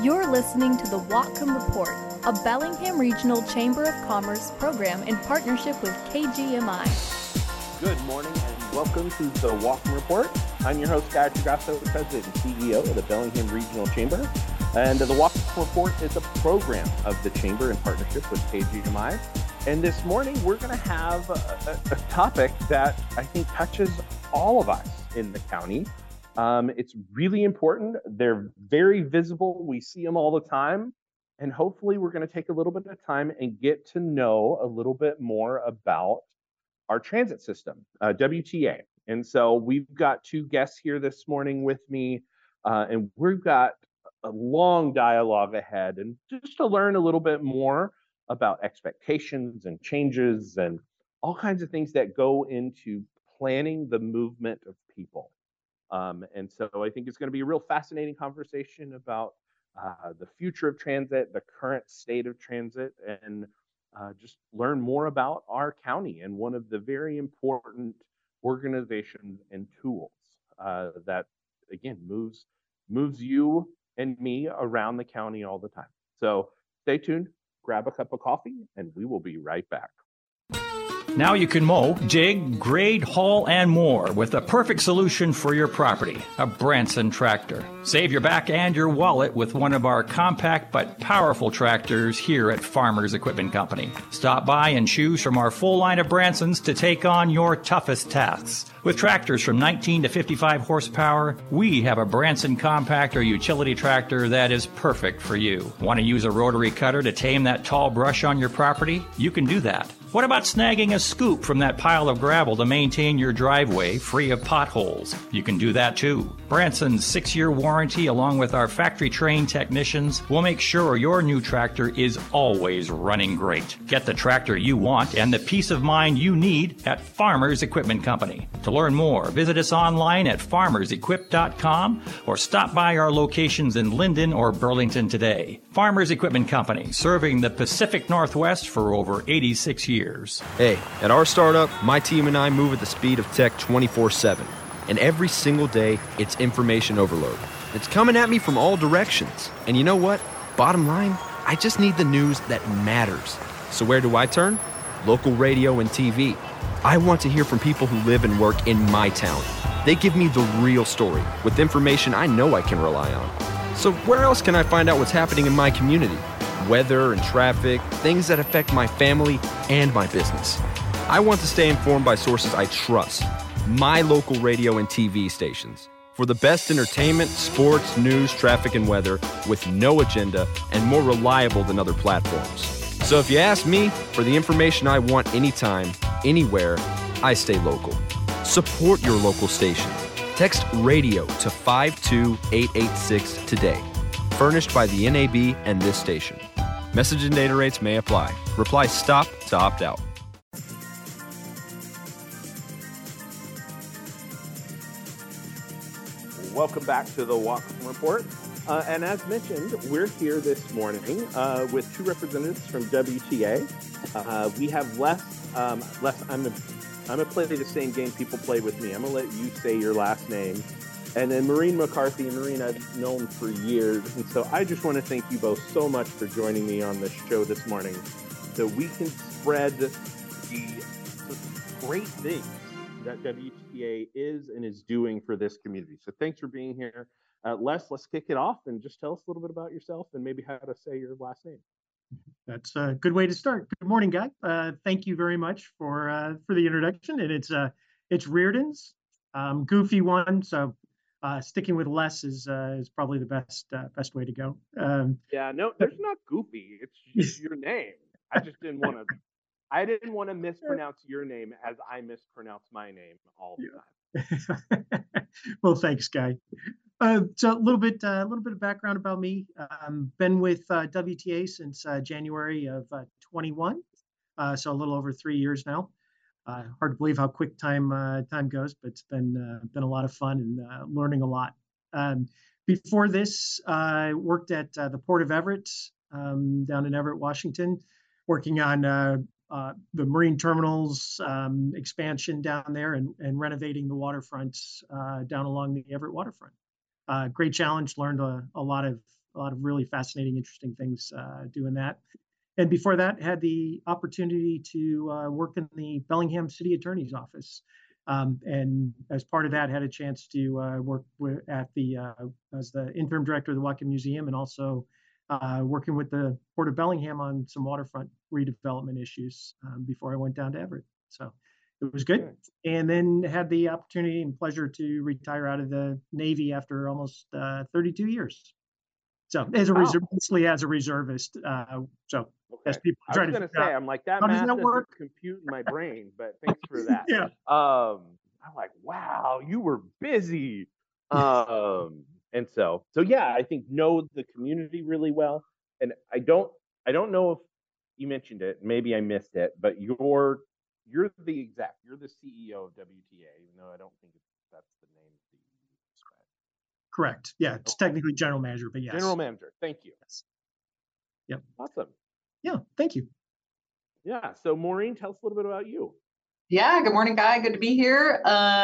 You're listening to the Whatcom Report, a Bellingham Regional Chamber of Commerce program in partnership with KGMI. Good morning and welcome to the Whatcom Report. I'm your host, Guy Trigasso, President and CEO of the Bellingham Regional Chamber. And the Whatcom Report is a program of the Chamber in partnership with KGMI. And this morning, we're going to have a topic that I think touches all of us in the county. It's really important. They're very visible. We see them all the time. And hopefully we're going to take a little bit of time and get to know a little bit more about our transit system, WTA. And so we've got two guests here this morning with me, and we've got a long dialogue ahead, and just to learn a little bit more about expectations and changes and all kinds of things that go into planning the movement of people. And so I think it's going to be a real fascinating conversation about the future of transit, the current state of transit, and just learn more about our county and one of the very important organizations and tools that, again, moves you and me around the county all the time. So stay tuned, grab a cup of coffee, and we will be right back. Now you can mow, dig, grade, haul, and more with the perfect solution for your property, a Branson tractor. Save your back and your wallet with one of our compact but powerful tractors here at Farmers Equipment Company. Stop by and choose from our full line of Bransons to take on your toughest tasks. With tractors from 19 to 55 horsepower, we have a Branson compact or utility tractor that is perfect for you. Want to use a rotary cutter to tame that tall brush on your property? You can do that. What about snagging a scoop from that pile of gravel to maintain your driveway free of potholes? You can do that too. Branson's 6-year warranty, along with our factory-trained technicians, will make sure your new tractor is always running great. Get the tractor you want and the peace of mind you need at Farmers Equipment Company. To learn more, visit us online at farmersequip.com or stop by our locations in Linden or Burlington today. Farmers Equipment Company, serving the Pacific Northwest for over 86 years. Hey, at our startup, my team and I move at the speed of tech 24/7. And every single day, it's information overload. It's coming at me from all directions. And you know what? Bottom line, I just need the news that matters. So where do I turn? Local radio and TV. I want to hear from people who live and work in my town. They give me the real story with information I know I can rely on. So where else can I find out what's happening in my community? Weather and traffic, things that affect my family and my business. I want to stay informed by sources I trust. My local radio and TV stations. For the best entertainment, sports, news, traffic, and weather with no agenda and more reliable than other platforms. So if you ask me for the information I want anytime, anywhere, I stay local. Support your local station. Text radio to 52886 today. Furnished by the NAB and this station. Message and data rates may apply. Reply STOP to opt out. Welcome back to the Whatcom Report. And as mentioned, we're here this morning with two representatives from WTA. We have Les. Les, I'm gonna play the same game people play with me. I'm gonna let you say your last name. And then Maureen McCarthy. And Maureen, I've known for years. And so I just want to thank you both so much for joining me on this show this morning so we can spread the great things that WTA is and is doing for this community. So thanks for being here. Les, let's kick it off and just tell us a little bit about yourself and maybe how to say your last name. That's a good way to start. Good morning, Guy. Thank you very much for the introduction. And it's Reardon's, goofy one. So sticking with Les is probably the best way to go. Yeah, no, there's not goofy. It's just your name. I just didn't want to mispronounce your name as I mispronounce my name all the time. Well, thanks, Guy. So a little bit of background about me. Been with WTA since January of 21, so a little over 3 years now. Hard to believe how quick time goes, but it's been a lot of fun and learning a lot. Before this, I worked at the Port of Everett down in Everett, Washington, working on the marine terminals expansion down there and renovating the waterfront down along the Everett waterfront. Great challenge, learned a lot of a lot of really fascinating, interesting things doing that. And before that, had the opportunity to work in the Bellingham City Attorney's Office. And as part of that, had a chance to work as the interim director of the Whatcom Museum, and also working with the Port of Bellingham on some waterfront redevelopment issues before I went down to Everett. So it was good. And then had the opportunity and pleasure to retire out of the Navy after almost 32 years. So as a mostly as a reservist. As people I was going to say, I'm like, that math doesn't compute in my brain, but thanks for that. Yeah. I'm like, wow, you were busy. And so yeah, I think know the community really well. And I don't know if you mentioned it, maybe I missed it, but you're the CEO of WTA, even though I don't think that's the name that you use. Correct. Yeah, it's technically general manager, but yes. General manager. Thank you. Yes. Yep. Awesome. Yeah, thank you. Yeah. So Maureen, tell us a little bit about you. Yeah, good morning, Guy. Good to be here.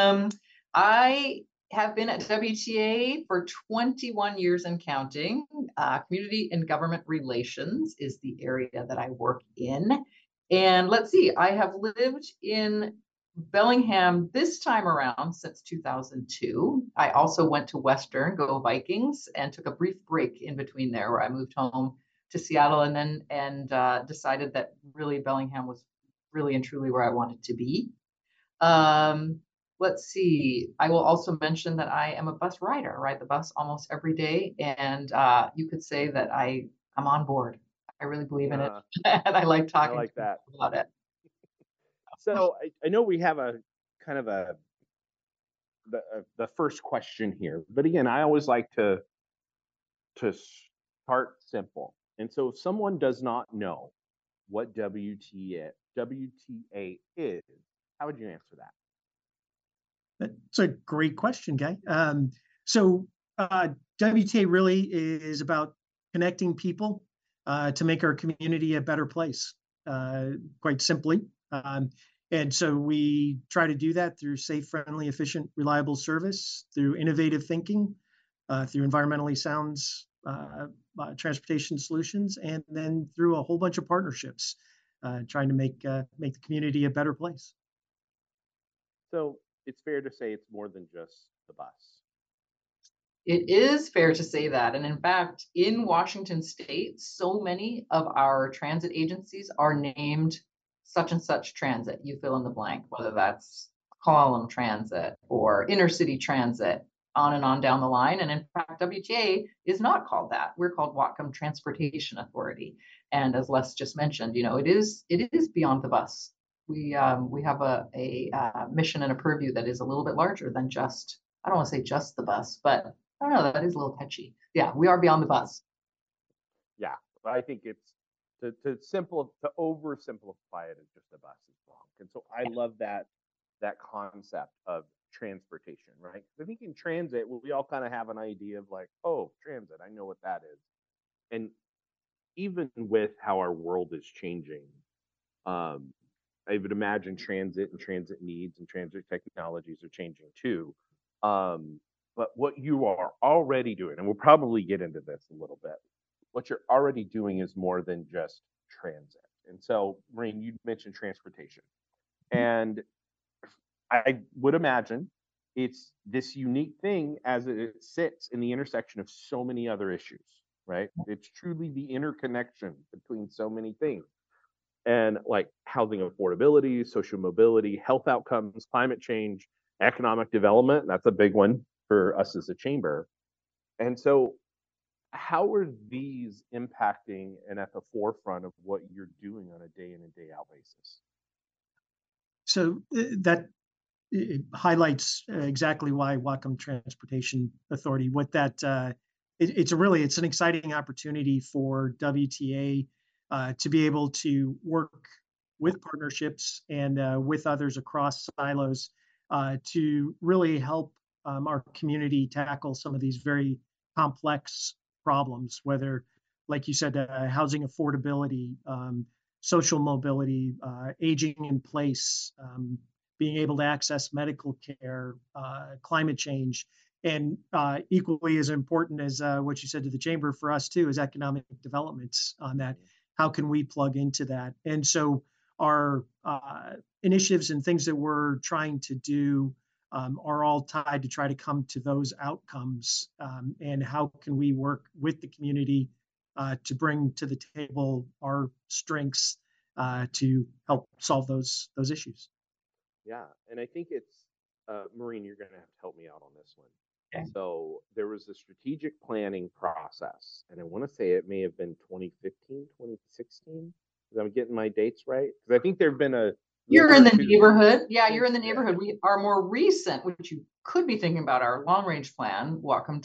I have been at WTA for 21 years and counting. Community and government relations is the area that I work in. And let's see, I have lived in Bellingham this time around since 2002. I also went to Western, go Vikings, and took a brief break in between there where I moved home to Seattle and decided that really Bellingham was really and truly where I wanted to be. Let's see. I will also mention that I am a bus rider. I ride the bus almost every day, and you could say that I'm on board. I really believe in it, and I like talking about it. So I know we have a kind of the first question here, but again, I always like to start simple. And so if someone does not know what WTA is, how would you answer that? That's a great question, Guy. WTA really is about connecting people to make our community a better place, quite simply. And so we try to do that through safe, friendly, efficient, reliable service, through innovative thinking, through environmentally sound transportation solutions, and then through a whole bunch of partnerships, trying to make the community a better place. So it's fair to say it's more than just the bus. It is fair to say that. And in fact, in Washington State, so many of our transit agencies are named such and such transit. You fill in the blank, whether that's Column Transit or Intercity Transit, on and on down the line. And in fact, WTA is not called that. We're called Whatcom Transportation Authority. And as Les just mentioned, it is beyond the bus. We have a mission and a purview that is a little bit larger than just, I don't want to say just the bus, but I don't know, that is a little catchy. Yeah, we are beyond the bus. Yeah, I think it's to oversimplify it as just a bus is wrong. And so I love that concept of transportation, right? I think in transit, we all kind of have an idea of like, oh, transit, I know what that is. And even with how our world is changing, I would imagine transit and transit needs and transit technologies are changing too. But what you are already doing, and we'll probably get into this a little bit, what you're already doing is more than just transit. And so, Maureen, you mentioned transportation. And I would imagine it's this unique thing as it sits in the intersection of so many other issues, right? It's truly the interconnection between so many things. And like housing affordability, social mobility, health outcomes, climate change, economic development, that's a big one for us as a chamber. And so how are these impacting and at the forefront of what you're doing on a day in and day out basis? So that it highlights exactly why Whatcom Transportation Authority, what that it's an exciting opportunity for WTA to be able to work with partnerships and with others across silos to really help our community tackle some of these very complex problems, whether, like you said, housing affordability, social mobility, aging in place, being able to access medical care, climate change, And equally as important as what you said to the chamber for us too is economic developments on that. How can we plug into that? And so our initiatives and things that we're trying to do are all tied to try to come to those outcomes. And how can we work with the community to bring to the table our strengths to help solve those issues? Yeah, and I think it's, Maureen, you're going to have to help me out on this one. Okay. So there was a strategic planning process, and I want to say it may have been 2015, 2016. I'm getting my dates right? Because I think there have been a... You're in the neighborhood. Yeah, you're in the neighborhood. We are more recent, which you could be thinking about, our long-range plan,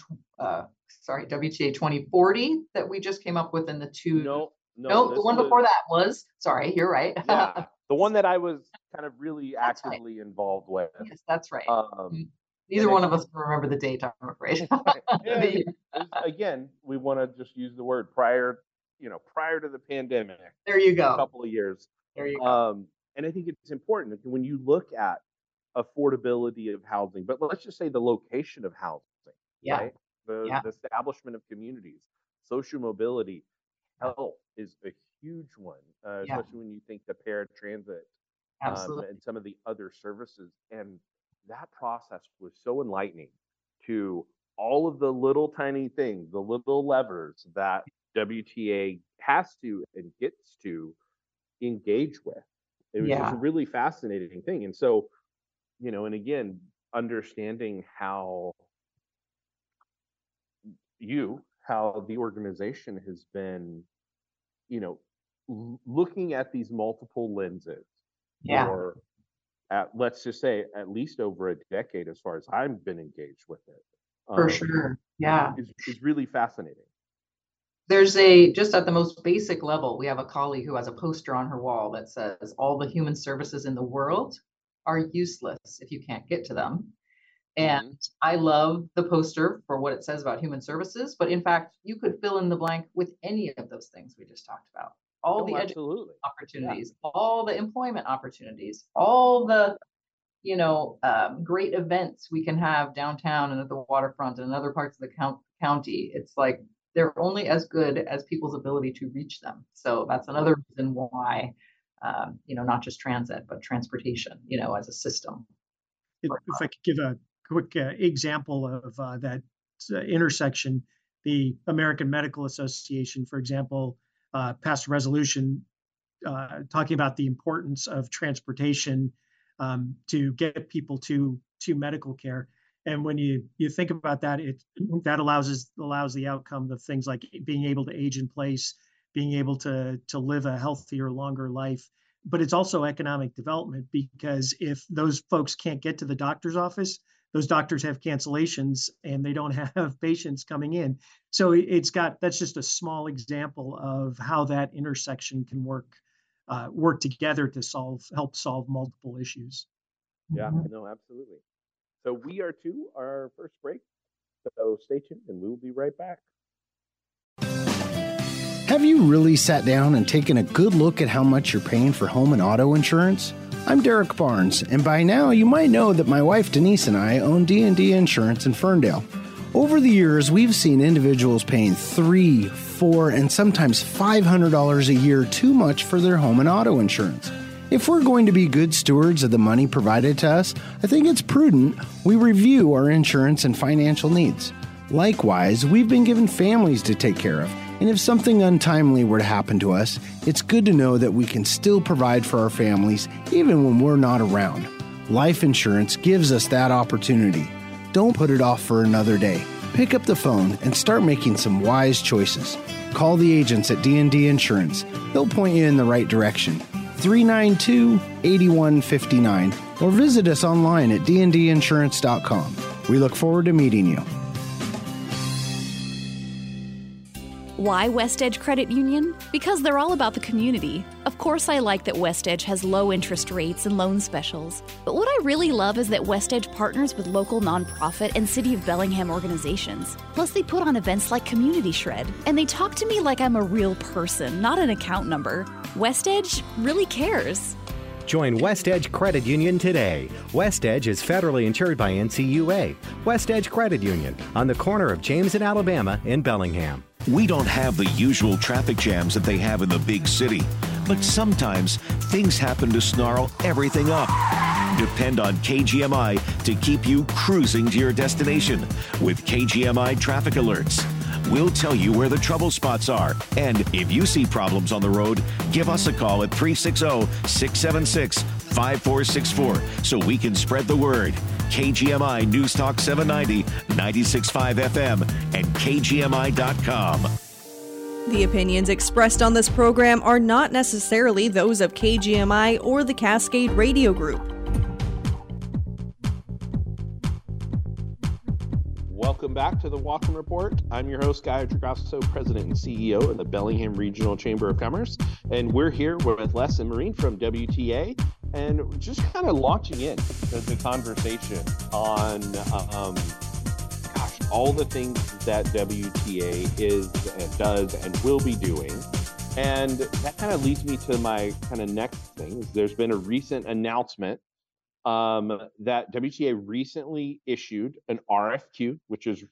WTA 2040, that we just came up with in the two... No, the one before that was... Sorry, you're right. Yeah, the one that I was kind of really actively involved with. Yes, that's right. Neither one of us can remember the date, I'm afraid. Again, we want to just use the word prior to the pandemic. There you go. A couple of years. There you go. And I think it's important when you look at affordability of housing, but let's just say the location of housing, right? The establishment of communities, social mobility, health is a huge one, especially when you think the paratransit and some of the other services. And that process was so enlightening to all of the little tiny things, the little levers that WTA has to and gets to engage with. It was just a really fascinating thing. And so, and again, understanding how the organization has been, looking at these multiple lenses for, let's just say, at least over a decade, as far as I've been engaged with it. For sure. Yeah. Is really fascinating. There's just at the most basic level, we have a colleague who has a poster on her wall that says all the human services in the world are useless if you can't get to them. And I love the poster for what it says about human services, but in fact, you could fill in the blank with any of those things we just talked about. All the education opportunities, all the employment opportunities, all the, great events we can have downtown and at the waterfront and in other parts of the county. It's like they're only as good as people's ability to reach them. So that's another reason why, not just transit, but transportation, as a system. If I could give a quick example of that intersection, the American Medical Association, for example, passed a resolution talking about the importance of transportation to get people to medical care. And when you think about that, that allows the outcome of things like being able to age in place, being able to live a healthier, longer life. But it's also economic development, because if those folks can't get to the doctor's office, those doctors have cancellations and they don't have patients coming in. So that's just a small example of how that intersection can work together to help solve multiple issues. Yeah, no, absolutely. So we are to our first break. So stay tuned and we'll be right back. Have you really sat down and taken a good look at how much you're paying for home and auto insurance? I'm Derek Barnes, and by now you might know that my wife Denise and I own D&D Insurance in Ferndale. Over the years, we've seen individuals paying $300, $400, and sometimes $500 a year too much for their home and auto insurance. If we're going to be good stewards of the money provided to us, I think it's prudent we review our insurance and financial needs. Likewise, we've been given families to take care of, and if something untimely were to happen to us, it's good to know that we can still provide for our families even when we're not around. Life insurance gives us that opportunity. Don't put it off for another day. Pick up the phone and start making some wise choices. Call the agents at D&D Insurance. They'll point you in the right direction. 392-8159, or visit us online at dndinsurance.com. We look forward to meeting you. Why West Edge Credit Union? Because they're all about the community. Of course, I like that West Edge has low interest rates and loan specials. But what I really love is that West Edge partners with local nonprofit and City of Bellingham organizations. Plus, they put on events like Community Shred, and they talk to me like I'm a real person, not an account number. West Edge really cares. Join West Edge Credit Union today. West Edge is federally insured by NCUA. West Edge Credit Union on the corner of James and Alabama in Bellingham. We don't have the usual traffic jams that they have in the big city, but sometimes things happen to snarl everything up. Depend on KGMI to keep you cruising to your destination with KGMI traffic alerts. We'll tell you where the trouble spots are. And if you see problems on the road, give us a call at 360-676-5464 so we can spread the word. KGMI News Talk 790, 96.5 FM, and KGMI.com. The opinions expressed on this program are not necessarily those of KGMI or the Cascade Radio Group. Welcome back to the Walk-In Report. I'm your host, Guy Tragrasso, President and CEO of the Bellingham Regional Chamber of Commerce. And we're here with Les and Maureen from WTA, and just kind of launching in the conversation on, all the things that WTA is and does and will be doing. And that kind of leads me to my kind of next thing. There's been a recent announcement that WTA recently issued an RFQ, which is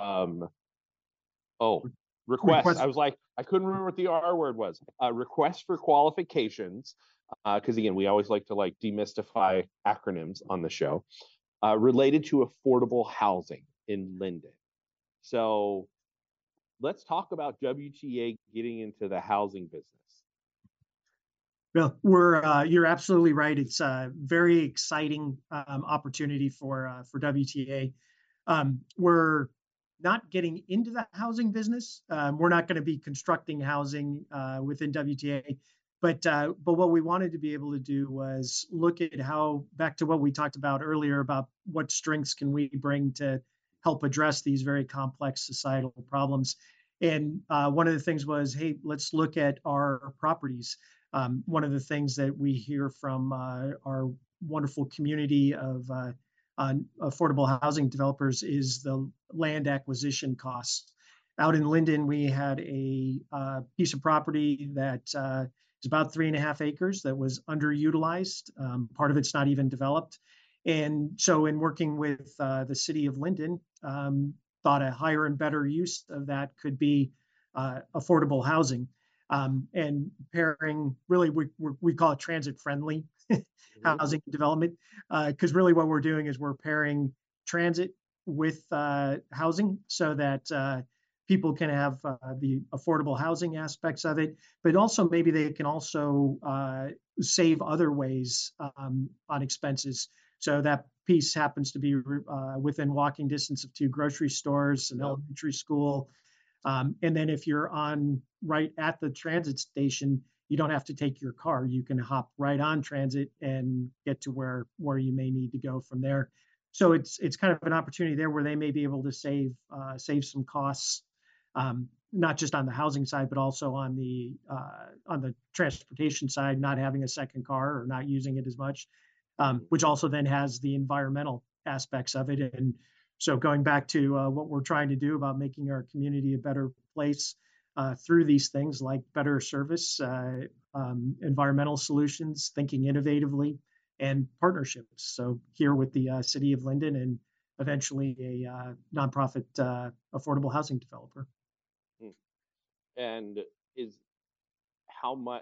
request. I was like, I couldn't remember what the R word was. Request for qualifications, because again, we always like to demystify acronyms on the show, related to affordable housing in Linden. So let's talk about WTA getting into the housing business. Well, you're absolutely right. It's a very exciting opportunity for WTA. We're not getting into the housing business. We're not going to be constructing housing within WTA. But what we wanted to be able to do was look at how, back to what we talked about earlier, about what strengths can we bring to help address these very complex societal problems. And one of the things was, hey, let's look at our properties. One of the things that we hear from our wonderful community of affordable housing developers is the land acquisition costs. Out in Linden, we had a piece of property that is about 3.5 acres that was underutilized. Part of it's not even developed. And so in working with the city of Linden, thought a higher and better use of that could be affordable housing. And pairing, really, we call it transit-friendly housing development, because really what we're doing is we're pairing transit with housing so that people can have the affordable housing aspects of it, but also maybe they can also save other ways on expenses. So that piece happens to be within walking distance of 2 grocery stores, an elementary school. And then if you're on right at the transit station, you don't have to take your car. You can hop right on transit and get to where you may need to go from there. So it's kind of an opportunity there where they may be able to save some costs, not just on the housing side, but also on the transportation side, not having a second car or not using it as much, which also then has the environmental aspects of it. And so going back to what we're trying to do about making our community a better place through these things like better service, environmental solutions, thinking innovatively, and partnerships. So here with the City of Linden and eventually a nonprofit affordable housing developer. And how much,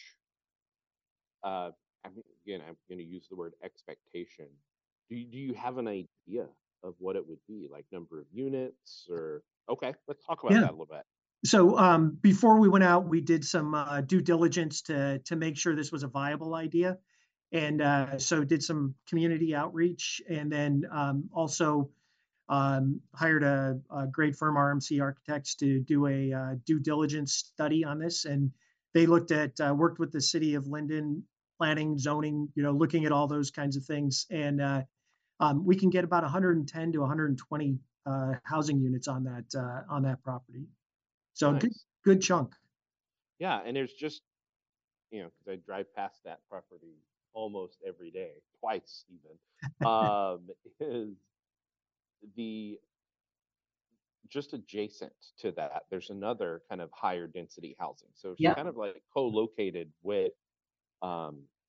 I'm going to use the word expectation. Do you have an idea of what it would be, like number of units or? Okay, let's talk about that a little bit. So before we went out, we did some due diligence to make sure this was a viable idea. And so did some community outreach, and then also hired a great firm, RMC Architects, to do a due diligence study on this. And they looked at, worked with the City of Linden, planning, zoning, looking at all those kinds of things. And we can get about 110 to 120 housing units on that property. So nice. good chunk. Yeah, and there's just, because I drive past that property almost every day, twice even, is the just adjacent to that, there's another kind of higher density housing. So it's kind of like co-located with some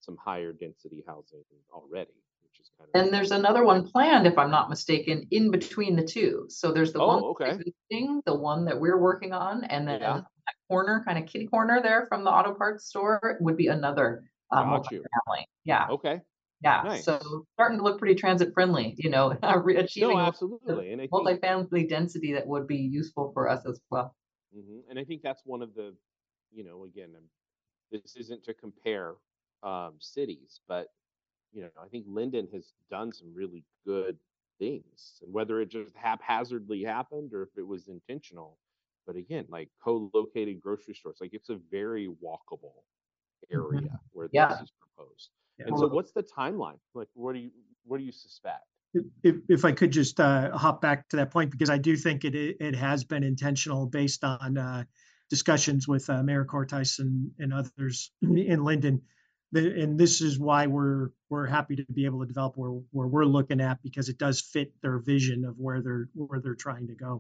some higher density housing already, which is kind of. And there's another one planned, if I'm not mistaken, in between the two. So there's the one okay. existing, the one that we're working on, and then Yeah. that corner, kind of kitty corner there from the auto parts store would be another Got you. multifamily. Yeah. Okay. Yeah. Nice. So starting to look pretty transit friendly, you know, achieving No, absolutely. And I think, multifamily density that would be useful for us as well. and I think that's one of the, again, this isn't to compare cities, but I think Linden has done some really good things, and whether it just haphazardly happened or if it was intentional. But again, like co-located grocery stores, like it's a very walkable area where this is proposed. Yeah. And so, what's the timeline? Like, what do you suspect? If I could just hop back to that point, because I do think it has been intentional based on discussions with Mayor Cortice and others in Linden. And this is why we're happy to be able to develop where we're looking at, because it does fit their vision of where they're trying to go.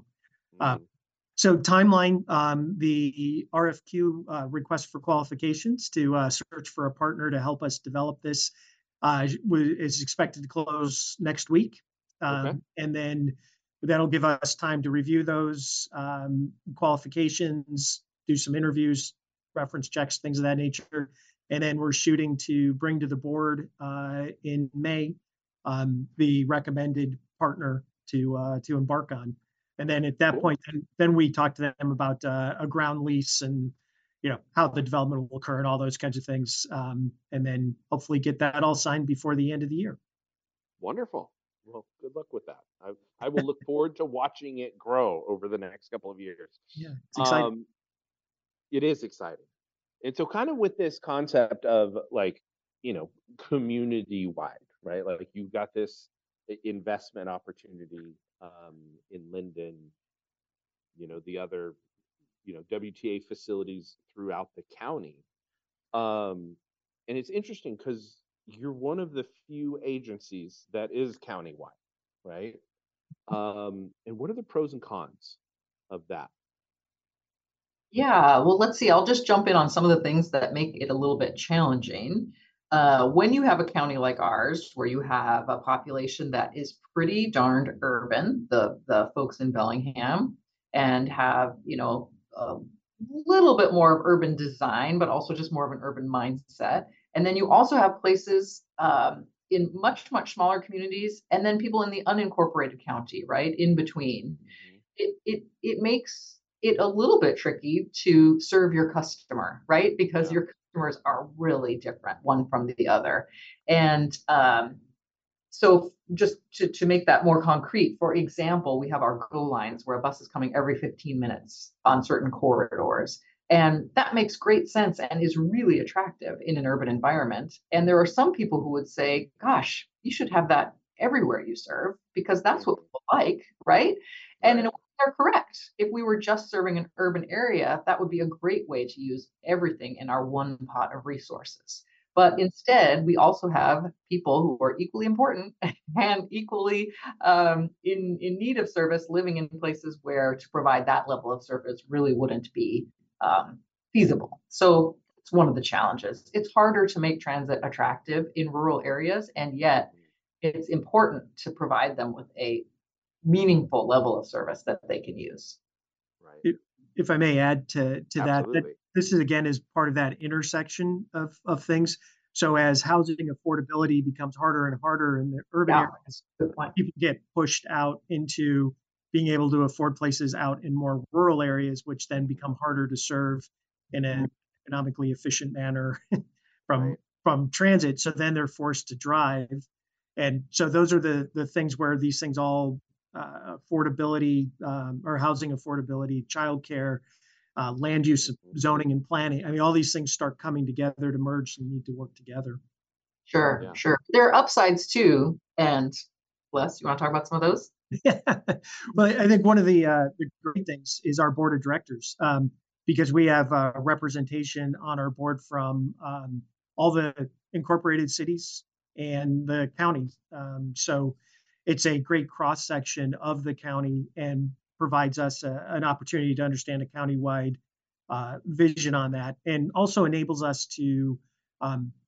So timeline, the RFQ request for qualifications to search for a partner to help us develop this is expected to close next week. And then that'll give us time to review those qualifications, do some interviews, reference checks, things of that nature. And then we're shooting to bring to the board in May the recommended partner to embark on. And then at that point, then we talk to them about a ground lease and how the development will occur and all those kinds of things, and then hopefully get that all signed before the end of the year. Wonderful. Well, good luck with that. I will look forward to watching it grow over the next couple of years. Yeah, it's exciting. It is exciting. And so kind of with this concept of like, community-wide, right? Like you've got this investment opportunity in Linden, the other, WTA facilities throughout the county. And it's interesting because you're one of the few agencies that is countywide, right? And what are the pros and cons of that? Yeah, well, let's see. I'll just jump in on some of the things that make it a little bit challenging. When you have a county like ours, where you have a population that is pretty darned urban, the folks in Bellingham, and have, a little bit more of urban design, but also just more of an urban mindset. And then you also have places in much, much smaller communities, and then people in the unincorporated county, right, in between. It makes it a little bit tricky to serve your customer, right? Because your customers are really different one from the other. And so just to make that more concrete, for example, we have our GO lines where a bus is coming every 15 minutes on certain corridors. And that makes great sense and is really attractive in an urban environment. And there are some people who would say, gosh, you should have that everywhere you serve, because that's what people like, right? And in a way, they're correct. If we were just serving an urban area, that would be a great way to use everything in our one pot of resources. But instead, we also have people who are equally important and equally in need of service, living in places where to provide that level of service really wouldn't be feasible. So it's one of the challenges. It's harder to make transit attractive in rural areas, and yet it's important to provide them with a meaningful level of service that they can use. Right. If I may add to that, this is again is part of that intersection of things. So as housing affordability becomes harder and harder in the urban areas, people get pushed out into being able to afford places out in more rural areas, which then become harder to serve in an economically efficient manner from transit. So then they're forced to drive. And so those are the things where these things all affordability or housing affordability, childcare, land use, zoning and planning. I mean, all these things start coming together to merge and need to work together. Sure. There are upsides too. And Les, you want to talk about some of those? Well, I think one of the great things is our board of directors, because we have representation on our board from all the incorporated cities and the county. So it's a great cross section of the county and provides us an opportunity to understand a countywide vision on that, and also enables us to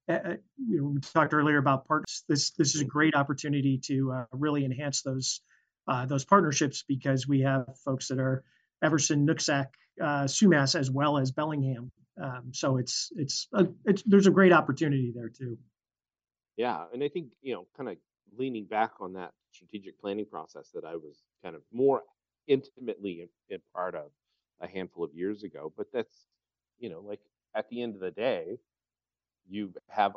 we talked earlier about partners. This is a great opportunity to really enhance those partnerships, because we have folks that are Everson, Nooksack, Sumas, as well as Bellingham. So there's a great opportunity there too. Yeah, and I think, kind of leaning back on that strategic planning process that I was kind of more intimately in part of a handful of years ago. But that's, like at the end of the day, you have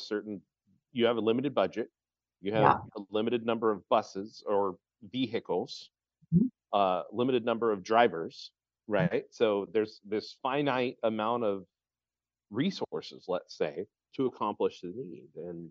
you have a limited budget, you have a limited number of buses or vehicles, limited number of drivers, right? So there's this finite amount of resources, let's say, to accomplish the need. And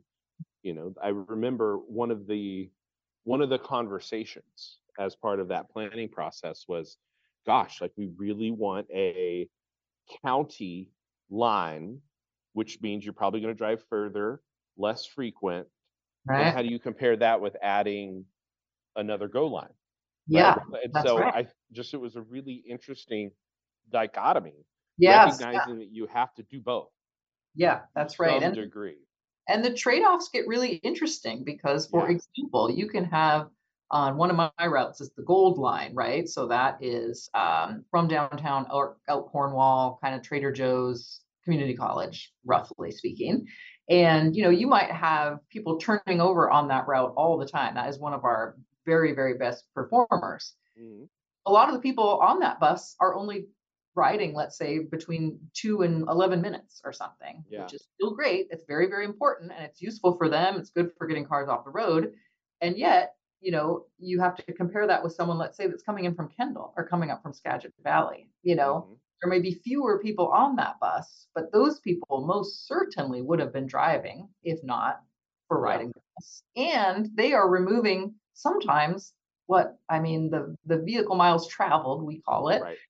I remember one of the conversations as part of that planning process was, gosh, like we really want a county line, which means you're probably going to drive further, less frequent. Right. And how do you compare that with adding another GO line? Yeah. Right? And so right. It was a really interesting dichotomy, recognizing that you have to do both. Yeah, that's right. To some degree. And the trade-offs get really interesting because, for example, you can have on one of my routes is the Gold Line, right? So that is from downtown out Cornwall, kind of Trader Joe's, community college, roughly speaking. And, you might have people turning over on that route all the time. That is one of our very, very best performers. Mm-hmm. A lot of the people on that bus are only riding, let's say, between 2 and 11 minutes or something, which is still great. It's very, very important, and it's useful for them. It's good for getting cars off the road. And yet, you have to compare that with someone, let's say, that's coming in from Kendall or coming up from Skagit Valley. There may be fewer people on that bus, but those people most certainly would have been driving, if not for riding the bus. And they are removing sometimes the vehicle miles traveled, we call it. Right.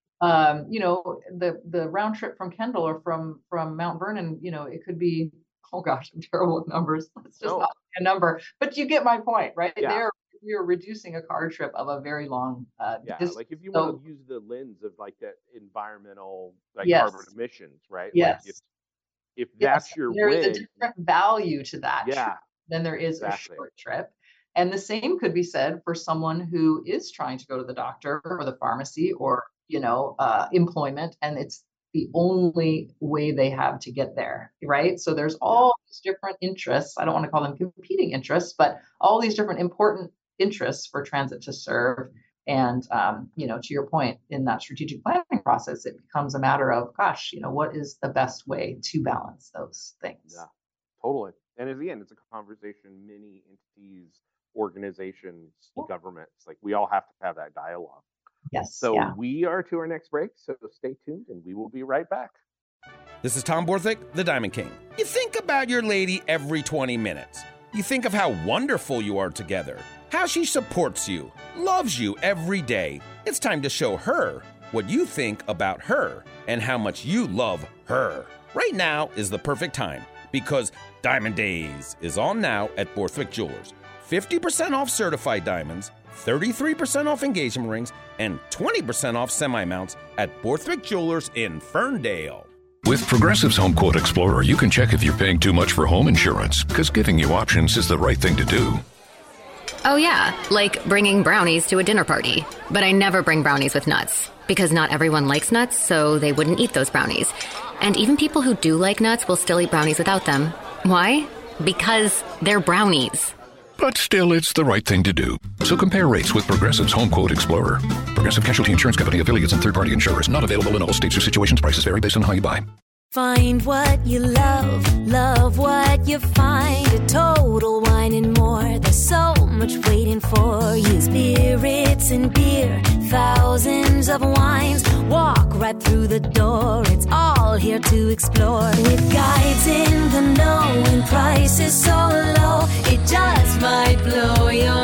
The round trip from Kendall or from Mount Vernon, it could be, oh gosh, I'm terrible with numbers. It's just not a number, but you get my point, right? Yeah. You're reducing a car trip of a very long distance. Like if you want to use the lens of like that environmental, carbon emissions, right? Yes. Like if that's your there win, is a different value to that trip than there is a short trip. And the same could be said for someone who is trying to go to the doctor or the pharmacy or employment, and it's the only way they have to get there, right? So there's all these different interests. I don't want to call them competing interests, but all these different important interests for transit to serve. And, to your point, in that strategic planning process, it becomes a matter of, gosh, what is the best way to balance those things? Yeah, totally. And again, it's a conversation, many entities, organizations, governments, like we all have to have that dialogue. Yes. So we are to our next break, so stay tuned and we will be right back. This is Tom Borthwick, the Diamond King. You think about your lady every 20 minutes. You think of how wonderful you are together, how she supports you, loves you every day. It's time to show her what you think about her and how much you love her. Right now is the perfect time because Diamond Days is on now at Borthwick Jewelers. 50% off certified diamonds, 33% off engagement rings, and 20% off semi-mounts at Borthwick Jewelers in Ferndale. With Progressive's Home Quote Explorer, you can check if you're paying too much for home insurance, because giving you options is the right thing to do. Oh yeah, like bringing brownies to a dinner party. But I never bring brownies with nuts, because not everyone likes nuts, so they wouldn't eat those brownies. And even people who do like nuts will still eat brownies without them. Why? Because they're brownies. But still, it's the right thing to do. So compare rates with Progressive's Home Quote Explorer. Progressive Casualty Insurance Company, affiliates, and third-party insurers. Not available in all states or situations. Prices vary based on how you buy. Find what you love, love what you find. A Total Wine and More. There's so much waiting for you. Spirits and beer, thousands of wines. Walk right through the door. It's all here to explore. With guides in the know and prices so low, it just might blow your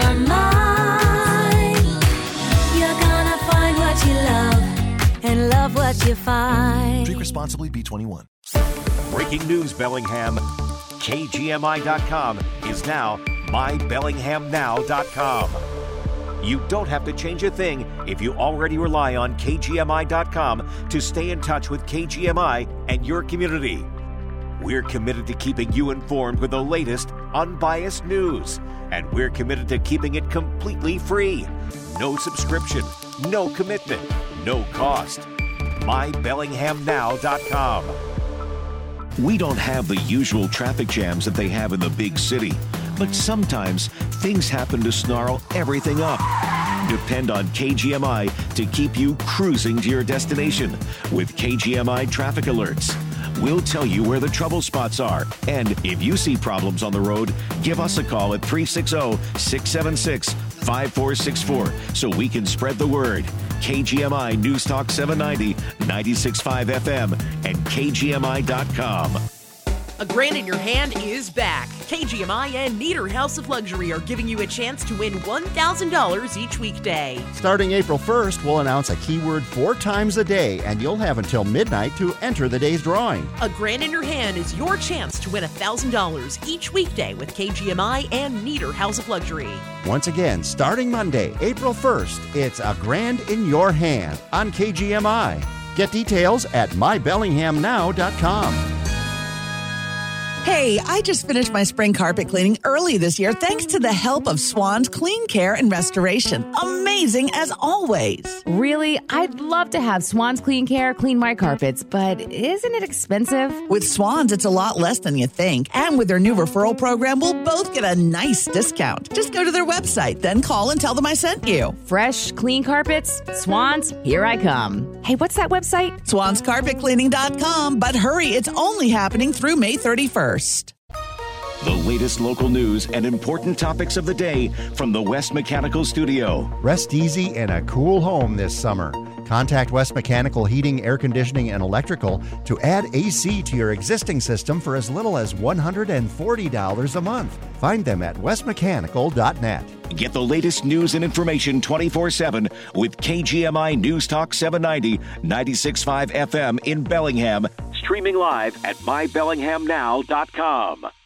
mind. You're gonna find what you love and love what you find. Drink responsibly, B21. Breaking news, Bellingham. KGMI.com is now mybellinghamnow.com. You don't have to change a thing if you already rely on KGMI.com to stay in touch with KGMI and your community. We're committed to keeping you informed with the latest, unbiased news. And we're committed to keeping it completely free. No subscription, no commitment, no cost. MyBellinghamNow.com. We don't have the usual traffic jams that they have in the big city, but sometimes things happen to snarl everything up. Depend on KGMI to keep you cruising to your destination with KGMI traffic alerts. We'll tell you where the trouble spots are, and if you see problems on the road, give us a call at 360-676-5464 so we can spread the word. KGMI News Talk 790, 96.5 FM, and KGMI.com. A Grand in Your Hand is back. KGMI and Nieder House of Luxury are giving you a chance to win $1,000 each weekday. Starting April 1st, we'll announce a keyword 4 times a day, and you'll have until midnight to enter the day's drawing. A Grand in Your Hand is your chance to win $1,000 each weekday with KGMI and Nieder House of Luxury. Once again, starting Monday, April 1st, it's A Grand in Your Hand on KGMI. Get details at mybellinghamnow.com. Hey, I just finished my spring carpet cleaning early this year thanks to the help of Swan's Clean Care and Restoration. Amazing as always. Really? I'd love to have Swan's Clean Care clean my carpets, but isn't it expensive? With Swan's, it's a lot less than you think. And with their new referral program, we'll both get a nice discount. Just go to their website, then call and tell them I sent you. Fresh, clean carpets? Swan's, here I come. Hey, what's that website? SwansCarpetCleaning.com. But hurry, it's only happening through May 31st. The latest local news and important topics of the day from the West Mechanical Studio. Rest easy in a cool home this summer. Contact West Mechanical Heating, Air Conditioning, and Electrical to add AC to your existing system for as little as $140 a month. Find them at westmechanical.net. Get the latest news and information 24/7 with KGMI News Talk 790, 96.5 FM in Bellingham. Streaming live at mybellinghamnow.com.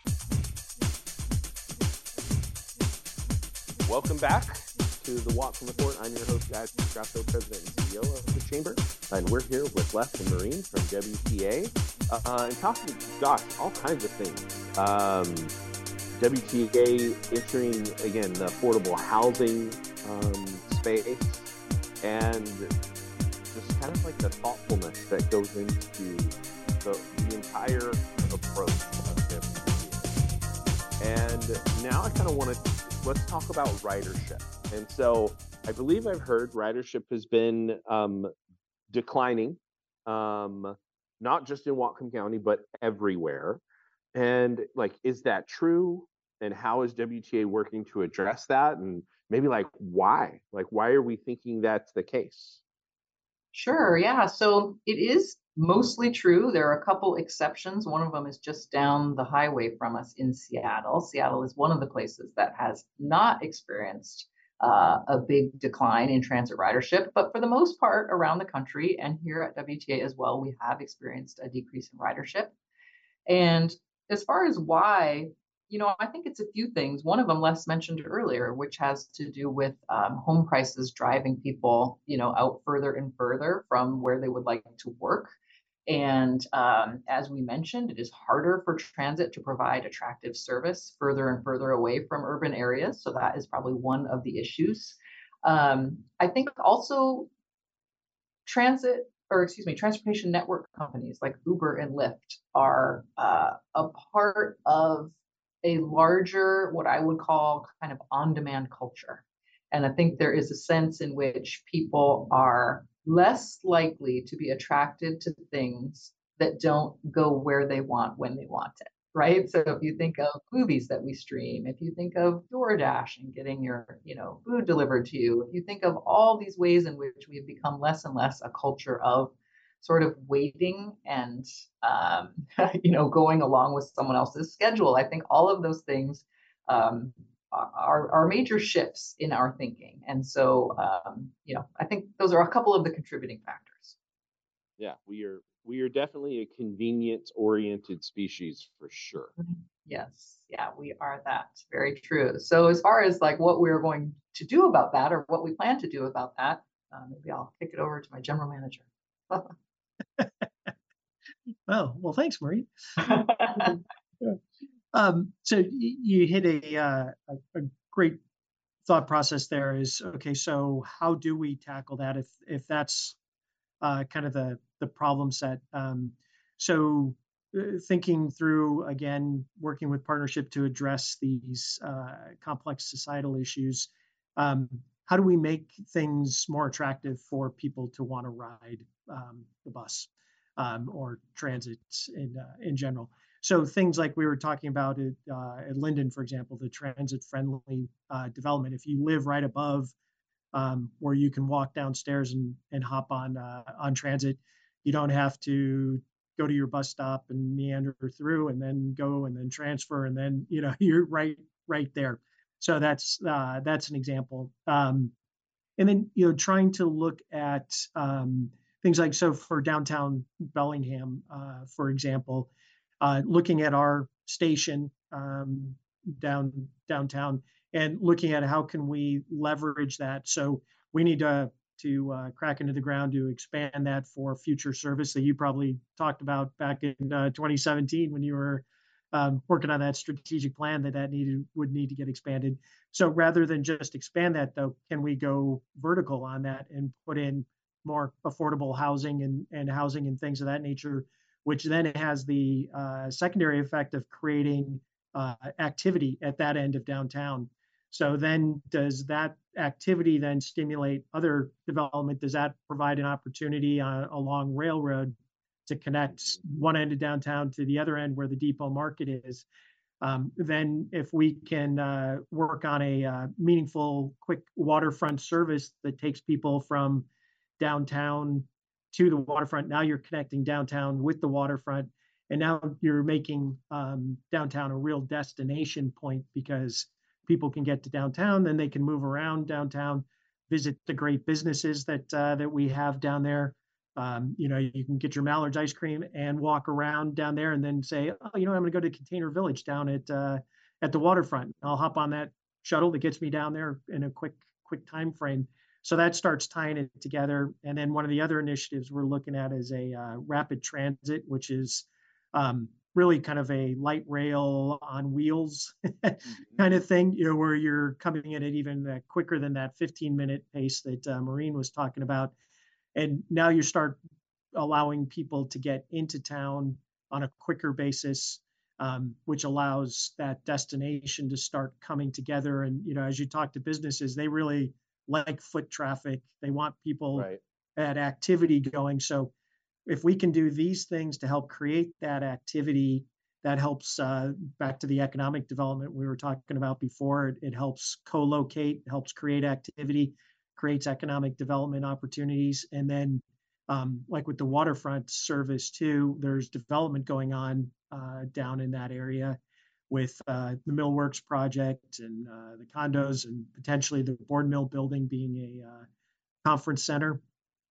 Welcome back to the Watson Report. I'm your host, Guy Grasso, President and CEO of the Chamber. And we're here with Les and Maureen from WTA and talking, gosh, all kinds of things. WTA entering, again, the affordable housing space, and just kind of like the thoughtfulness that goes into the entire approach of WTA. And now I kind of want to, let's talk about ridership. And so I believe I've heard ridership has been declining, not just in Whatcom County, but everywhere. And like, is that true? And how is WTA working to address that? And maybe like, why? Like, why are we thinking that's the case? Sure. Yeah. So it is mostly true. There are a couple exceptions. One of them is just down the highway from us in Seattle. Seattle is one of the places that has not experienced a big decline in transit ridership. But for the most part, around the country and here at WTA as well, we have experienced a decrease in ridership. And as far as why, I think it's a few things. One of them Les mentioned earlier, which has to do with home prices driving people, out further and further from where they would like to work. And as we mentioned, it is harder for transit to provide attractive service further and further away from urban areas. So that is probably one of the issues. I think also transportation network companies like Uber and Lyft are a part of a larger, what I would call kind of on-demand culture. And I think there is a sense in which people are less likely to be attracted to things that don't go where they want when they want it, right? So if you think of movies that we stream, if you think of DoorDash and getting your, food delivered to you, if you think of all these ways in which we've become less and less a culture of sort of waiting and, going along with someone else's schedule. I think all of those things are major shifts in our thinking. And so, I think those are a couple of the contributing factors. Yeah, we are definitely a convenience-oriented species for sure. Yes, yeah, we are that. Very true. So as far as like what we're going to do about that or what we plan to do about that, maybe I'll kick it over to my general manager. Oh, well, thanks, Maureen. So you hit a great thought process there. Is okay. So how do we tackle that if that's kind of the problem set? So thinking through again, working with partnership to address these complex societal issues. How do we make things more attractive for people to want to ride the bus or transit in general? So things like we were talking about at Linden, for example, the transit-friendly development. If you live right above where you can walk downstairs and hop on transit, you don't have to go to your bus stop and meander through and then go and then transfer and then you're right there. So that's an example. And then trying to look at things like, so for downtown Bellingham, for example, looking at our station downtown and looking at how can we leverage that. So we need to crack into the ground to expand that for future service that you probably talked about back in 2017 when you were working on that strategic plan that would need to get expanded. So rather than just expand that, though, can we go vertical on that and put in more affordable housing and housing and things of that nature, which then has the secondary effect of creating activity at that end of downtown. So then does that activity then stimulate other development? Does that provide an opportunity along railroad to connect one end of downtown to the other end where the depot market is? Then if we can work on a meaningful, quick waterfront service that takes people from downtown to the waterfront, now you're connecting downtown with the waterfront. And now you're making downtown a real destination point because people can get to downtown, then they can move around downtown, visit the great businesses that we have down there. You can get your Mallard's ice cream and walk around down there and then say, oh, I'm going to go to Container Village down at the waterfront. I'll hop on that shuttle that gets me down there in a quick time frame. So that starts tying it together. And then one of the other initiatives we're looking at is a rapid transit, which is really kind of a light rail on wheels kind of thing, where you're coming in at even quicker than that 15-minute pace that Maureen was talking about. And now you start allowing people to get into town on a quicker basis, which allows that destination to start coming together. And, as you talk to businesses, they really like foot traffic. They want people at activity going. So if we can do these things to help create that activity, that helps back to the economic development we were talking about before. It helps co-locate, helps create activity, creates economic development opportunities. And then like with the waterfront service too, there's development going on down in that area with the Millworks project and the condos and potentially the board mill building being a conference center.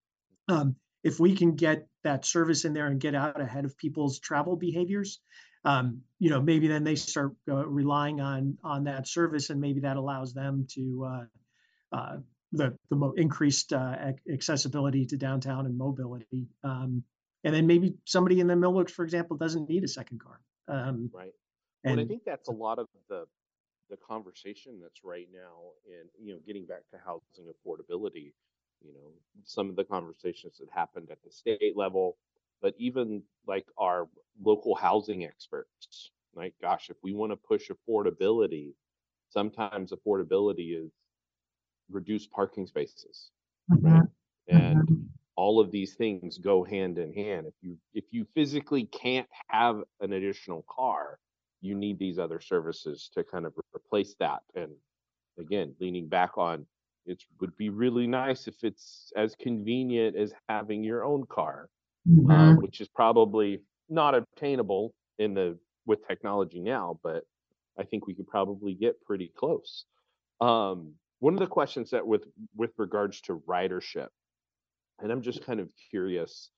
If we can get that service in there and get out ahead of people's travel behaviors, maybe then they start relying on that service, and maybe that allows them to the increased accessibility to downtown and mobility. And then maybe somebody in the Millworks, for example, doesn't need a second car. Right. Well, and I think that's a lot of the conversation that's right now in, getting back to housing affordability. Some of the conversations that happened at the state level, but even like our local housing experts, like, gosh, if we want to push affordability, sometimes affordability is reduced parking spaces, right? And all of these things go hand in hand. If you physically can't have an additional car, you need these other services to kind of replace that. And again, leaning back on, it would be really nice if it's as convenient as having your own car, which is probably not obtainable with technology now, but I think we could probably get pretty close. One of the questions that with regards to ridership, and I'm just kind of curious,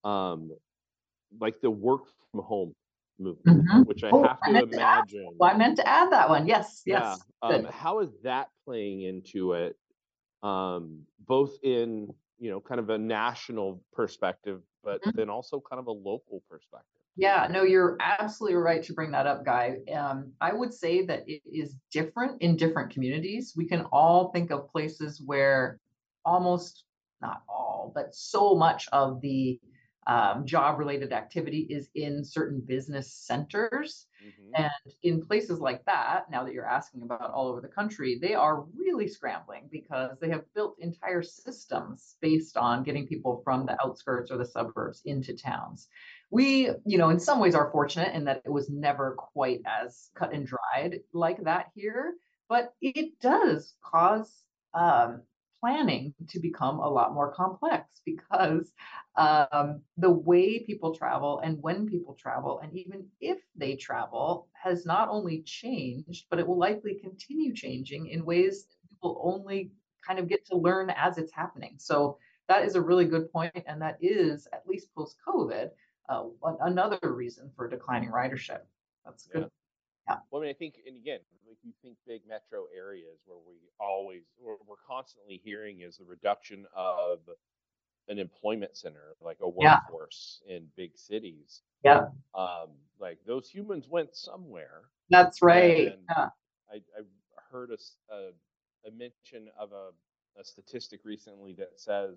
like the work from home movement, which I have to imagine. I meant to add that one. Yes. How is that playing into it? Both in kind of a national perspective, but then also kind of a local perspective. Yeah, no, you're absolutely right to bring that up, Guy. I would say that it is different in different communities. We can all think of places where almost, not all, but so much of the job-related activity is in certain business centers. And in places like that, now that you're asking about all over the country, they are really scrambling because they have built entire systems based on getting people from the outskirts or the suburbs into towns. We, in some ways are fortunate in that it was never quite as cut and dried like that here, but it does cause planning to become a lot more complex because the way people travel and when people travel, and even if they travel, has not only changed, but it will likely continue changing in ways that people only kind of get to learn as it's happening. So that is a really good point, and that is, at least post-COVID, another reason for declining ridership. That's good. Yeah. Well, I mean, I think, and again, like you think big metro areas where we're constantly hearing is the reduction of an employment center, like a workforce in big cities. Yeah. Like those humans went somewhere. That's right. Yeah. I heard a mention of a statistic recently that says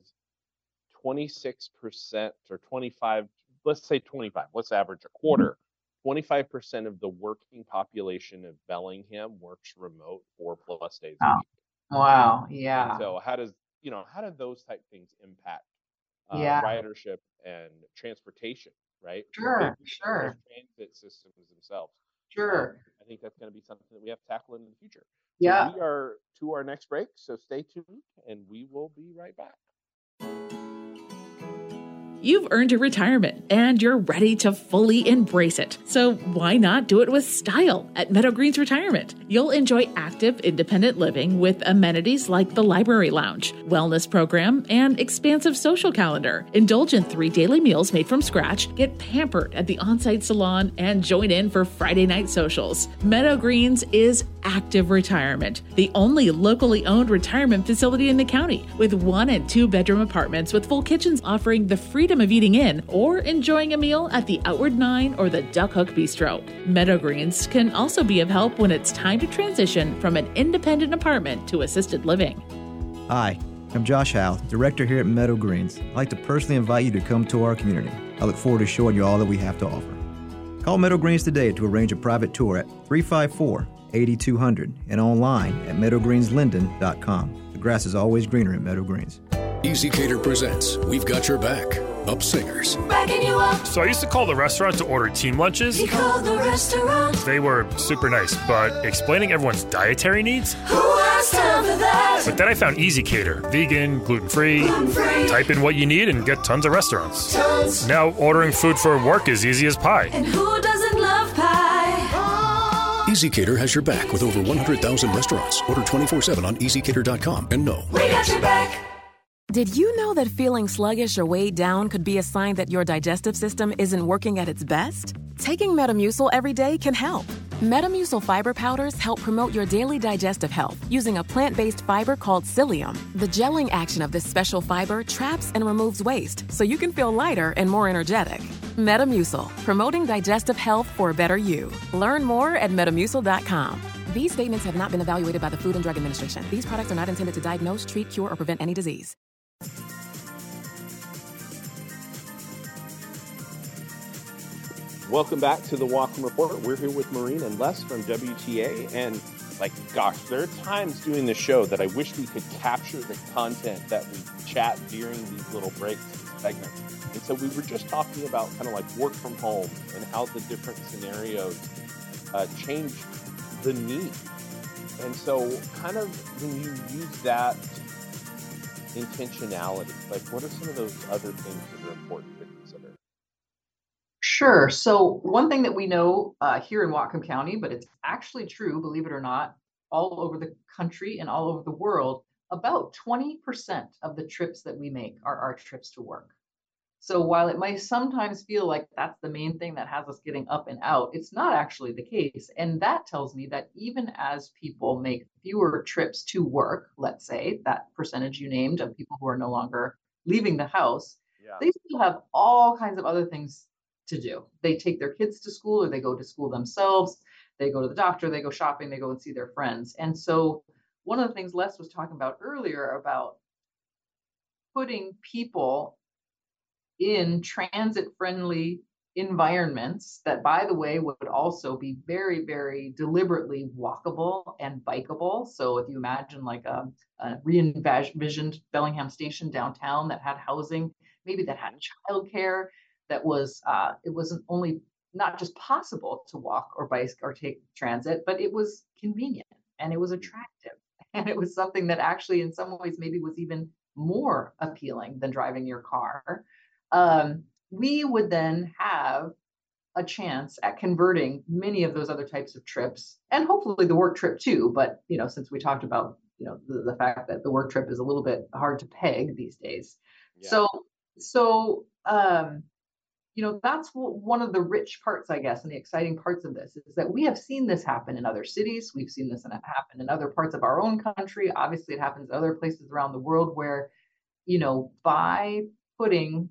26% or 25, let's say 25, let's average a quarter. 25% of the working population of Bellingham works remote 4+ days a week. Wow. Yeah. And so how do those type things impact ridership and transportation, right? Sure. Transit systems themselves. Sure. I think that's going to be something that we have to tackle in the future. Yeah. So we are to our next break, so stay tuned and we will be right back. You've earned your retirement and you're ready to fully embrace it. So why not do it with style at Meadow Greens Retirement? You'll enjoy active, independent living with amenities like the library lounge, wellness program, and expansive social calendar. Indulge in 3 daily meals made from scratch, get pampered at the on-site salon, and join in for Friday night socials. Meadow Greens is active retirement, the only locally owned retirement facility in the county, with 1 and 2 bedroom apartments with full kitchens offering the freedom of eating in or enjoying a meal at the Outward 9 or the Duck Hook Bistro. Meadow Greens can also be of help when it's time to transition from an independent apartment to assisted living. Hi, I'm Josh Howe, director here at Meadow Greens. I'd like to personally invite you to come to our community. I look forward to showing you all that we have to offer. Call Meadow Greens today to arrange a private tour at 354-8200 and online at meadowgreenslinden.com. The grass is always greener at Meadow Greens. EasyCater presents We've Got Your Back, Up Singers. Backing you up. So I used to call the restaurant to order team lunches. He called the restaurant. They were super nice, but explaining everyone's dietary needs? Who has time for that? But then I found EasyCater. Vegan, gluten-free. Type in what you need and get tons of restaurants. Tons. Now ordering food for work is easy as pie. And who doesn't love pie? EasyCater has your back with over 100,000 restaurants. Order 24/7 on EasyCater.com and know. We got your back. Did you know that feeling sluggish or weighed down could be a sign that your digestive system isn't working at its best? Taking Metamucil every day can help. Metamucil fiber powders help promote your daily digestive health using a plant-based fiber called psyllium. The gelling action of this special fiber traps and removes waste so you can feel lighter and more energetic. Metamucil, promoting digestive health for a better you. Learn more at metamucil.com. These statements have not been evaluated by the Food and Drug Administration. These products are not intended to diagnose, treat, cure, or prevent any disease. Welcome back to the Walkham Report. We're here with Maureen and Les from WTA, and gosh, there are times doing the show that I wish we could capture the content that we chat during these little breaks and segments. And so we were just talking about kind of like work from home and how the different scenarios change the need. And so kind of when you use that intentionality, what are some of those other things that are important to consider? Sure. So one thing that we know here in Whatcom County, but it's actually true, believe it or not, all over the country and all over the world, about 20% of the trips that we make are our trips to work. So while it might sometimes feel like that's the main thing that has us getting up and out, it's not actually the case. And that tells me that even as people make fewer trips to work, let's say that percentage you named of people who are no longer leaving the house, they still have all kinds of other things to do. They take their kids to school, or they go to school themselves. They go to the doctor, they go shopping, they go and see their friends. And so one of the things Les was talking about earlier about putting people in transit-friendly environments that, by the way, would also be very, very deliberately walkable and bikeable. So if you imagine like a re-envisioned Bellingham Station downtown that had housing, maybe that had childcare, that was, it wasn't only not just possible to walk or bike or take transit, but it was convenient and it was attractive. And it was something that actually in some ways maybe was even more appealing than driving your car. We would then have a chance at converting many of those other types of trips, and hopefully the work trip too. But, since we talked about, the fact that the work trip is a little bit hard to peg these days. Yeah. So, that's one of the rich parts, I guess, and the exciting parts of this is that we have seen this happen in other cities. We've seen this happen in other parts of our own country. Obviously, it happens in other places around the world where, by putting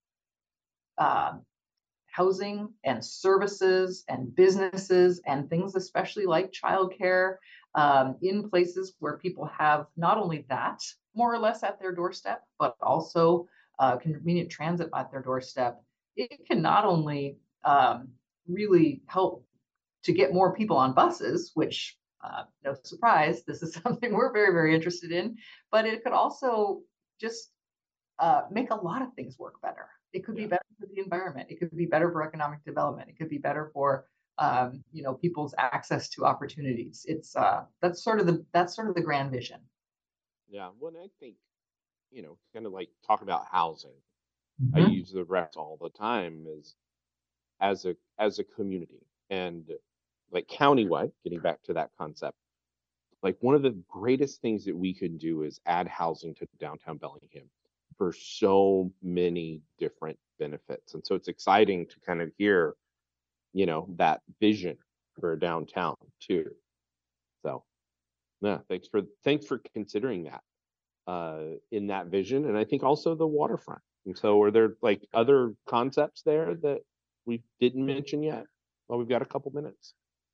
housing and services and businesses and things, especially like childcare, in places where people have not only that more or less at their doorstep, but also convenient transit at their doorstep, it can not only really help to get more people on buses, which no surprise, this is something we're very, very interested in, but it could also just make a lot of things work better. It could be better for the environment. It could be better for economic development. It could be better for people's access to opportunities. It's that's sort of the grand vision. Yeah, well, I think kind of like talking about housing. Mm-hmm. I use the rest all the time as a community, and like countywide. Getting back to that concept, like one of the greatest things that we could do is add housing to downtown Bellingham for so many different benefits. And so it's exciting to kind of hear, that vision for downtown too. So yeah, thanks for considering that in that vision. And I think also the waterfront. And so are there like other concepts there that we didn't mention yet? Well, we've got a couple minutes.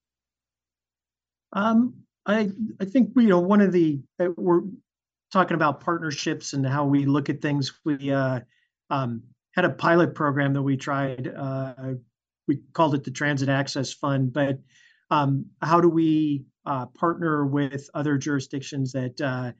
I think, one of we're talking about partnerships and how we look at things. We had a pilot program that we tried. We called it the Transit Access Fund. But how do we partner with other jurisdictions that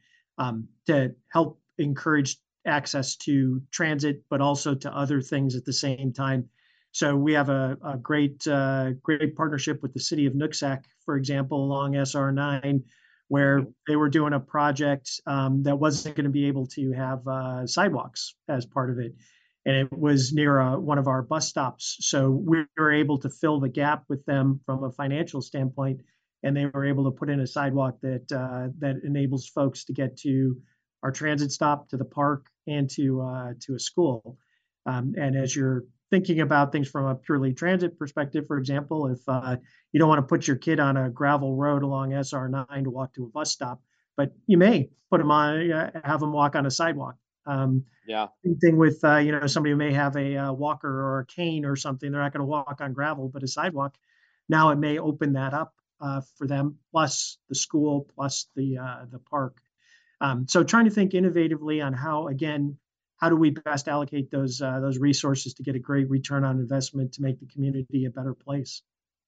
to help encourage access to transit, but also to other things at the same time? So we have a great partnership with the city of Nooksack, for example, along SR9, where they were doing a project that wasn't going to be able to have sidewalks as part of it. And it was near one of our bus stops. So we were able to fill the gap with them from a financial standpoint. And they were able to put in a sidewalk that enables folks to get to our transit stop, to the park, and to a school. And as you're thinking about things from a purely transit perspective, for example, if you don't want to put your kid on a gravel road along SR9 to walk to a bus stop, but you may put them on, have them walk on a sidewalk. Same thing with somebody who may have a walker or a cane or something. They're not going to walk on gravel, but a sidewalk. Now it may open that up for them, plus the school, plus the park. So trying to think innovatively on how do we best allocate those resources to get a great return on investment to make the community a better place?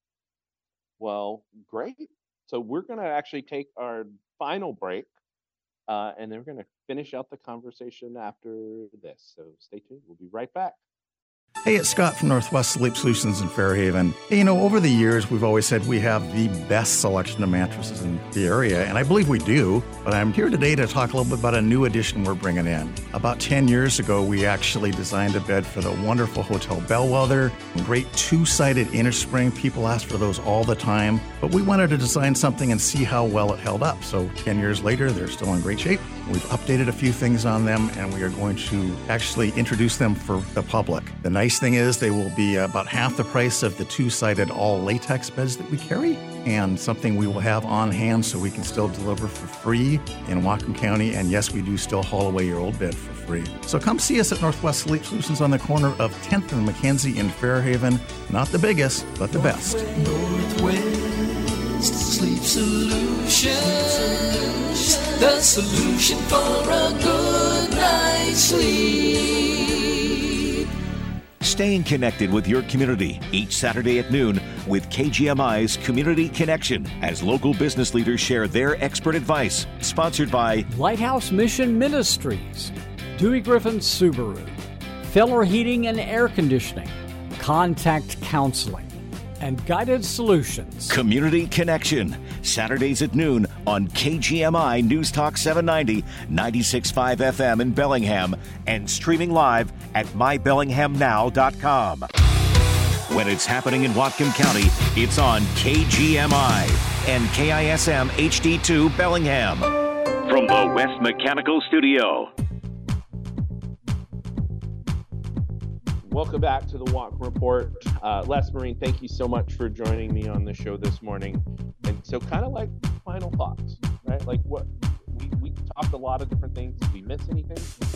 Well, great. So we're going to actually take our final break, and then we're going to finish out the conversation after this. So stay tuned. We'll be right back. Hey, it's Scott from Northwest Sleep Solutions in Fairhaven. Hey, over the years, we've always said we have the best selection of mattresses in the area, and I believe we do. But I'm here today to talk a little bit about a new addition we're bringing in. About 10 years ago, we actually designed a bed for the wonderful Hotel Bellwether. Great two-sided inner spring. People ask for those all the time. But we wanted to design something and see how well it held up. So 10 years later, they're still in great shape. We've updated a few things on them, and we are going to actually introduce them for the public. The nice thing is they will be about half the price of the two-sided all latex beds that we carry, and something we will have on hand so we can still deliver for free in Whatcom County. And yes, we do still haul away your old bed for free. So come see us at Northwest Sleep Solutions on the corner of 10th and Mackenzie in Fairhaven. Not the biggest, but the best. Northwest Sleep Solutions, the solution for a good night's sleep. Staying connected with your community each Saturday at noon with KGMI's Community Connection as local business leaders share their expert advice. Sponsored by Lighthouse Mission Ministries, Dewey Griffin Subaru, Feller Heating and Air Conditioning, Contact Counseling, and Guided Solutions. Community Connection, Saturdays at noon on KGMI News Talk 790, 96.5 FM in Bellingham, and streaming live at mybellinghamnow.com. When it's happening in Whatcom County, it's on KGMI and KISM HD2 Bellingham. From the West Mechanical Studio. Welcome back to the Whatcom Report. Les Marine, thank you so much for joining me on the show this morning. And so kind of like final thoughts, right? Like what we talked a lot of different things. Did we miss anything?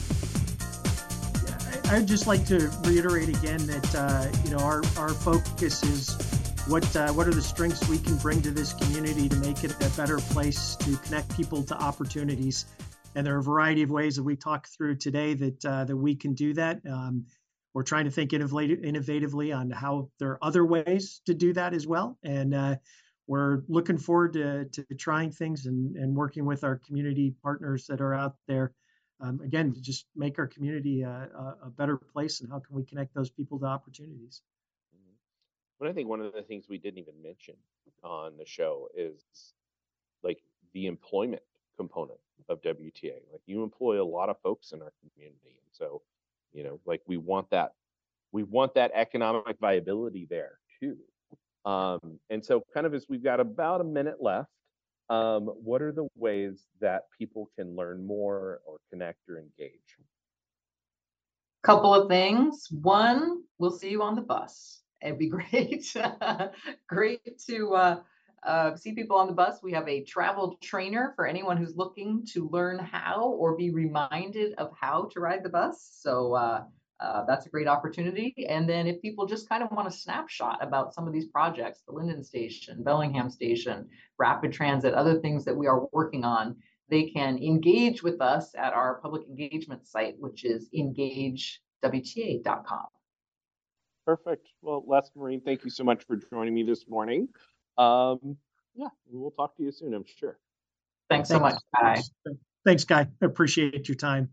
Yeah, I'd just like to reiterate again that our focus is what are the strengths we can bring to this community to make it a better place to connect people to opportunities. And there are a variety of ways that we talked through today that we can do that. We're trying to think innovatively on how there are other ways to do that as well. And we're looking forward to trying things and working with our community partners that are out there, again, to just make our community a better place. And how can we connect those people to opportunities? But I think one of the things we didn't even mention on the show is like the employment component of WTA. Like you employ a lot of folks in our community. And so, like we want that economic viability there too. And so kind of as we've got about a minute left, what are the ways that people can learn more or connect or engage? Couple of things. One, we'll see you on the bus. It'd be great. Great to see people on the bus. We have a travel trainer for anyone who's looking to learn how or be reminded of how to ride the bus. So that's a great opportunity. And then if people just kind of want a snapshot about some of these projects, the Linden Station, Bellingham Station, Rapid Transit, other things that we are working on, they can engage with us at our public engagement site, which is engagewta.com. Perfect. Well, Les Marine, thank you so much for joining me this morning. Yeah, we'll talk to you soon, I'm sure. Thanks so much. Bye. Thanks, Guy. I appreciate your time.